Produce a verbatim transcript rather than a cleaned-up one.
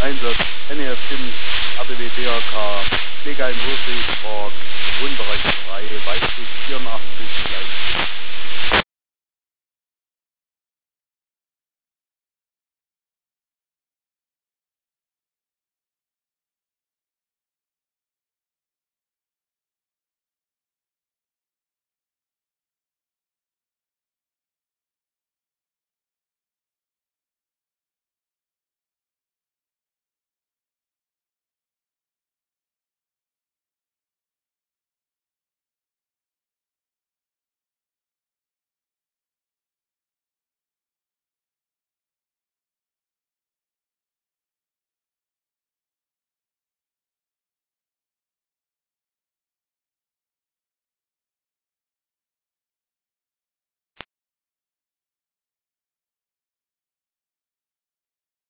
Einsatz N E F Stimmen, A B W B H K, Pflegeheim Hofweg, Park, Wohnbereich drei, Weißweg vierundachtzig null eins.